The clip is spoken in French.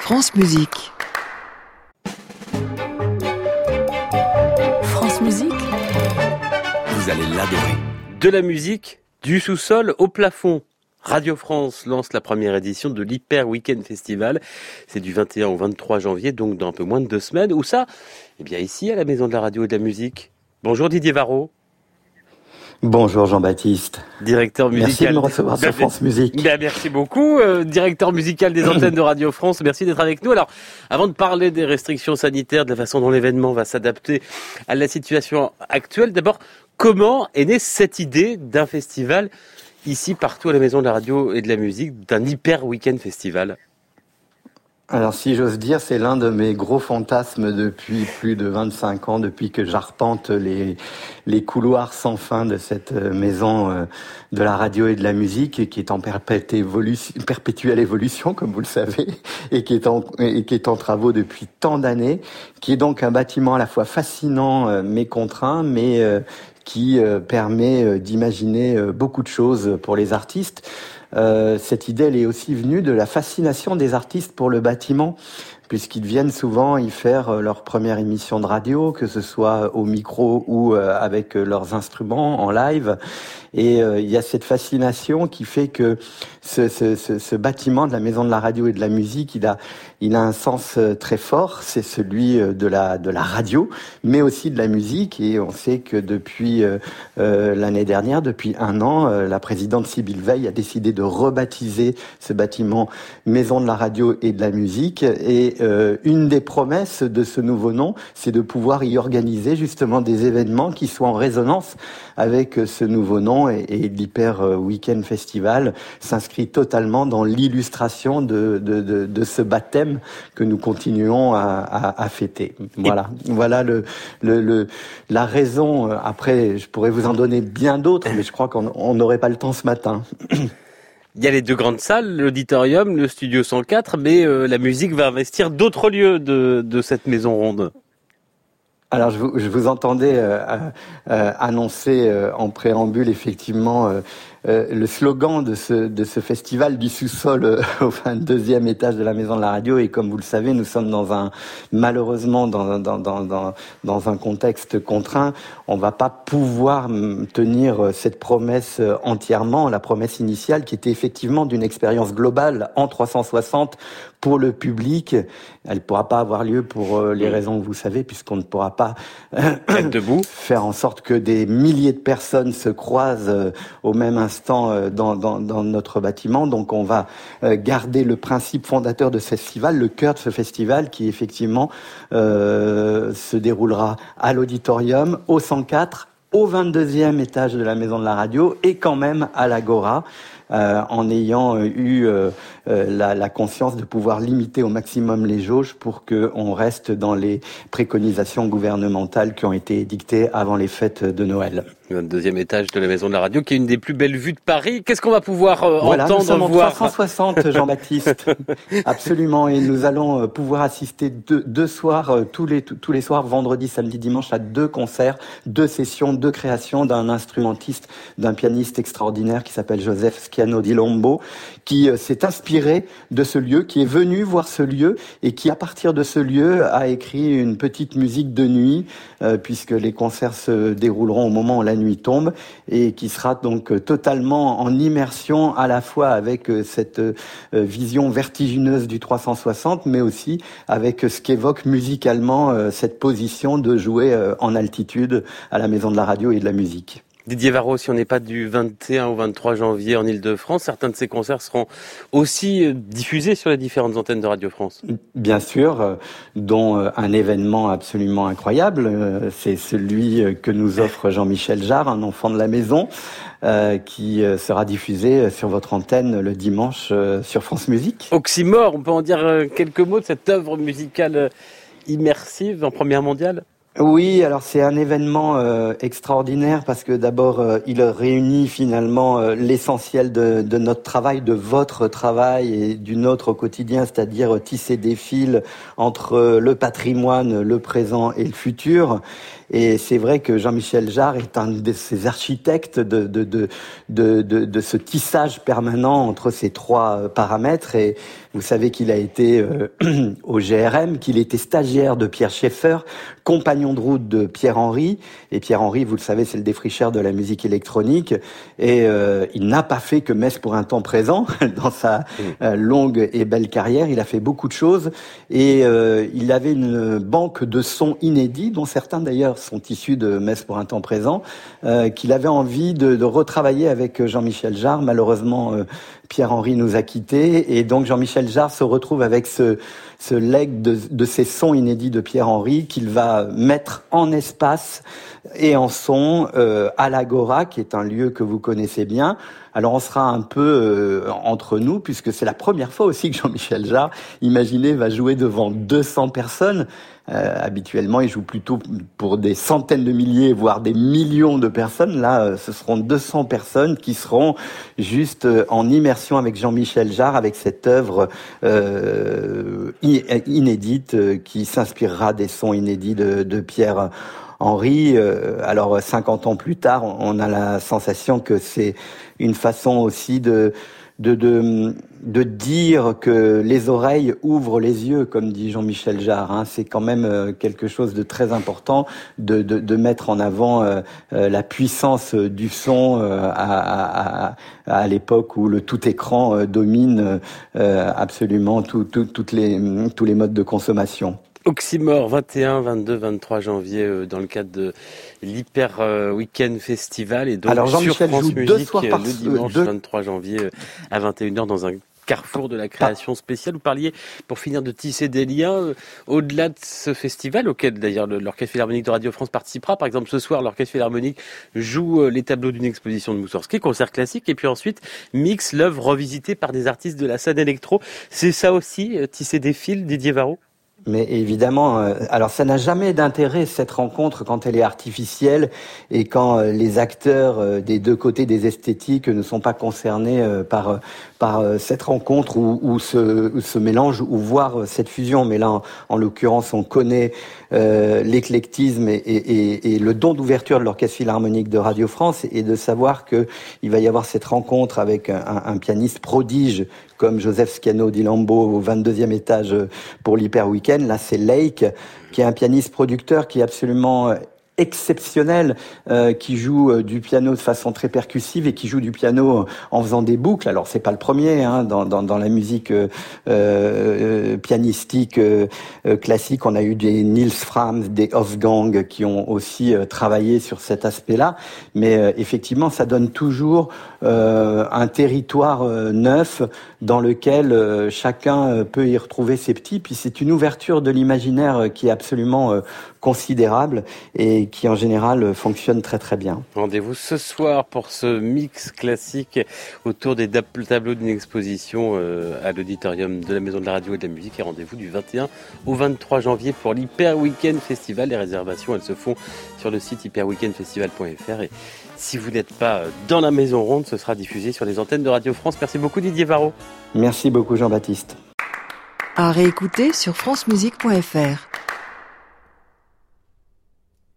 France Musique. France Musique. Vous allez l'adorer. De la musique, du sous-sol au plafond. Radio France lance la première édition de l'Hyper Weekend Festival. C'est du 21 au 23 janvier, donc dans un peu moins de 2 semaines. Où ça ? Eh bien ici, à la Maison de la Radio et de la Musique. Bonjour Didier Varro. Bonjour Jean-Baptiste. Directeur musical. Merci de me recevoir sur France Musique. Merci beaucoup, directeur musical des antennes de Radio France. Merci d'être avec nous. Alors, avant de parler des restrictions sanitaires, de la façon dont l'événement va s'adapter à la situation actuelle, d'abord, comment est née cette idée d'un festival ici, partout à la Maison de la Radio et de la Musique, d'un Hyper Weekend Festival ? Alors si j'ose dire, c'est l'un de mes gros fantasmes depuis plus de 25 ans, depuis que j'arpente les couloirs sans fin de cette maison de la radio et de la musique, qui est en perpétuelle évolution, comme vous le savez, et qui est en travaux depuis tant d'années, qui est donc un bâtiment à la fois fascinant mais contraint, mais qui permet d'imaginer beaucoup de choses pour les artistes. Cette idée, elle est aussi venue de la fascination des artistes pour le bâtiment, puisqu'ils viennent souvent y faire leur première émission de radio, que ce soit au micro ou avec leurs instruments en live. Et il y a cette fascination qui fait que ce bâtiment de la Maison de la Radio et de la Musique, il a un sens très fort, c'est celui de la radio, mais aussi de la musique. Et on sait que depuis l'année dernière, depuis 1 an, la présidente Sybille Veil a décidé de rebaptiser ce bâtiment Maison de la Radio et de la Musique. Et une des promesses de ce nouveau nom, c'est de pouvoir y organiser justement des événements qui soient en résonance avec ce nouveau nom. Et l'Hyper Weekend Festival s'inscrit totalement dans l'illustration de ce baptême que nous continuons à fêter. Voilà la raison. Après, je pourrais vous en donner bien d'autres, mais je crois qu'on n'aurait pas le temps ce matin. Il y a les 2 grandes salles, l'auditorium, le studio 104, mais la musique va investir d'autres lieux de cette maison ronde. Alors, je vous entendais annoncer en préambule effectivement le slogan de ce festival du sous-sol au 22e étage de la Maison de la Radio. Et comme vous le savez, nous sommes malheureusement dans un contexte contraint. On va pas pouvoir tenir cette promesse entièrement, la promesse initiale qui était effectivement d'une expérience globale en 360 pour le public. Elle ne pourra pas avoir lieu pour les raisons que vous savez, puisqu'on ne pourra pas être debout, faire en sorte que des milliers de personnes se croisent au même instant dans notre bâtiment. Donc on va garder le principe fondateur de ce festival, le cœur de ce festival, qui effectivement se déroulera à l'auditorium, au 104, au 22e étage de la Maison de la Radio et quand même à l'Agora. En ayant eu la conscience de pouvoir limiter au maximum les jauges pour qu'on reste dans les préconisations gouvernementales qui ont été édictées avant les fêtes de Noël. Le 22e étage de la Maison de la Radio, qui est une des plus belles vues de Paris. Qu'est-ce qu'on va pouvoir entendre, nous sommes voir en 360, Jean-Baptiste. Absolument, et nous allons pouvoir assister deux soirs, tous les soirs, vendredi, samedi, dimanche, à 2 concerts, 2 sessions, 2 créations d'un instrumentiste, d'un pianiste extraordinaire qui s'appelle Joseph Schiano di Lombo, qui s'est inspiré de ce lieu, qui est venu voir ce lieu et qui, à partir de ce lieu, a écrit une petite musique de nuit, puisque les concerts se dérouleront au moment où la nuit tombe, et qui sera donc totalement en immersion à la fois avec cette vision vertigineuse du 360, mais aussi avec ce qu'évoque musicalement cette position de jouer en altitude à la Maison de la Radio et de la Musique. Didier Varro, si on n'est pas du 21 au 23 janvier en Ile-de-France, certains de ces concerts seront aussi diffusés sur les différentes antennes de Radio France. Bien sûr, dont un événement absolument incroyable, c'est celui que nous offre Jean-Michel Jarre, un enfant de la maison, qui sera diffusé sur votre antenne le dimanche sur France Musique. Oxymore, on peut en dire quelques mots de cette œuvre musicale immersive en première mondiale ? Oui, alors c'est un événement extraordinaire parce que d'abord il réunit finalement l'essentiel de notre travail, de votre travail et du nôtre au quotidien, c'est-à-dire tisser des fils entre le patrimoine, le présent et le futur. Et c'est vrai que Jean-Michel Jarre est un de ces architectes de ce tissage permanent entre ces trois paramètres. Et vous savez qu'il a été au GRM, qu'il était stagiaire de Pierre Schaeffer, compagnon de route de Pierre Henry. Et Pierre Henry, vous le savez, c'est le défricheur de la musique électronique. Et il n'a pas fait que Messe pour un temps présent dans sa longue et belle carrière. Il a fait beaucoup de choses. Et il avait une banque de sons inédits, dont certains d'ailleurs sont issus de Messe pour un temps présent, qu'il avait envie de retravailler avec Jean-Michel Jarre. Malheureusement, Pierre-Henri nous a quittés et donc Jean-Michel Jarre se retrouve avec ce legs de ces sons inédits de Pierre-Henri qu'il va mettre en espace et en son à l'Agora, qui est un lieu que vous connaissez bien. Alors on sera un peu entre nous, puisque c'est la première fois aussi que Jean-Michel Jarre, imaginez, va jouer devant 200 personnes. Habituellement, il joue plutôt pour des centaines de milliers, voire des millions de personnes. Là, ce seront 200 personnes qui seront juste en immersion avec Jean-Michel Jarre, avec cette œuvre inédite qui s'inspirera des sons inédits de Pierre Henry. Alors 50 ans plus tard, on a la sensation que c'est une façon aussi de dire que les oreilles ouvrent les yeux, comme dit Jean-Michel Jarre. Hein. C'est quand même quelque chose de très important de mettre en avant la puissance du son à l'époque où le tout écran domine absolument tous les modes de consommation. Oxymore, 21, 22, 23 janvier, dans le cadre de l'Hyper Weekend Festival. Et donc, alors, sur France joue Musique, 2 soirs par le dimanche 23 janvier à 21h dans un carrefour de la création spéciale. Vous parliez, pour finir, de tisser des liens au-delà de ce festival, auquel d'ailleurs l'Orchestre Philharmonique de Radio France participera. Par exemple, ce soir, l'Orchestre Philharmonique joue les tableaux d'une exposition de Moussorgsky, concert classique, et puis ensuite mixe l'œuvre revisitée par des artistes de la scène électro. C'est ça aussi, tisser des fils, Didier Varro? Mais évidemment, alors ça n'a jamais d'intérêt cette rencontre quand elle est artificielle et quand les acteurs des deux côtés des esthétiques ne sont pas concernés par cette rencontre ou ce mélange ou voire cette fusion. Mais là, en l'occurrence, on connaît l'éclectisme et le don d'ouverture de l'Orchestre Philharmonique de Radio France et de savoir que il va y avoir cette rencontre avec un pianiste prodige comme Joseph Schiano di Lambo au 22e étage pour l'Hyper Weekend. Là, c'est Lake, qui est un pianiste producteur qui est absolument exceptionnel, qui joue du piano de façon très percussive et qui joue du piano en faisant des boucles. Alors c'est pas le premier dans la musique pianistique classique. On a eu des Nils Frahm, des Wolfgang qui ont aussi travaillé sur cet aspect-là. Mais effectivement, ça donne toujours un territoire neuf dans lequel chacun peut y retrouver ses petits. Puis c'est une ouverture de l'imaginaire qui est absolument considérable et qui en général fonctionne très très bien. Rendez-vous ce soir pour ce mix classique autour des tableaux d'une exposition à l'auditorium de la Maison de la Radio et de la Musique, et rendez-vous du 21 au 23 janvier pour l'Hyper Weekend Festival. Les réservations, elles se font sur le site hyperweekendfestival.fr, et si vous n'êtes pas dans la Maison Ronde, ce sera diffusé sur les antennes de Radio France. Merci beaucoup Didier Varro. Merci beaucoup Jean-Baptiste. À réécouter sur francemusique.fr.